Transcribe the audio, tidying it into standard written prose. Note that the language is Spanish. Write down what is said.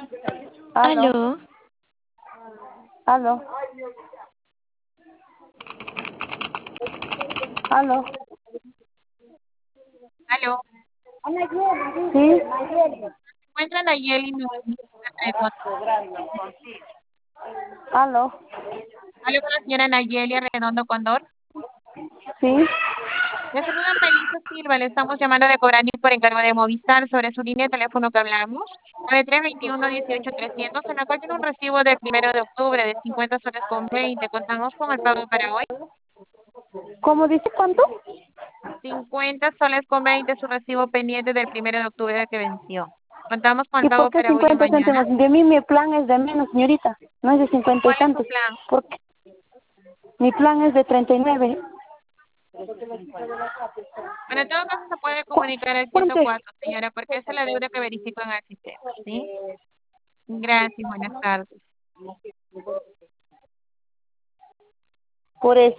Aló, Aló, aló, aló. Aló, ¿Sí? ¿se encuentra Nayeli Noemí Arredondo? Aló, Hablo con la señora Nayeli Arredondo Condor. ¿sí? Le saluda Melissa Silva, le estamos llamando de Cobrani por encargo de Movistar sobre su línea de teléfono que hablamos, 9321 18300, en la cual tiene un recibo del 1 de octubre de 50 soles con 20. Contamos con el pago para hoy. ¿Cómo dice cuánto? 50 soles con 20 su recibo pendiente del 1 de octubre que venció. Contamos con el ¿Y por pago qué para hoy y 50 mañana. céntimos? De mí mi plan es de menos, señorita. No es de 50 y ¿Cuál es su tantos. plan? Porque mi plan es de 39. Bueno, en todo caso se puede comunicar al ¿Cuánto es? 104, señora, porque esa es la deuda que verifico en el sistema, ¿sí? Gracias, buenas tardes. Por eso.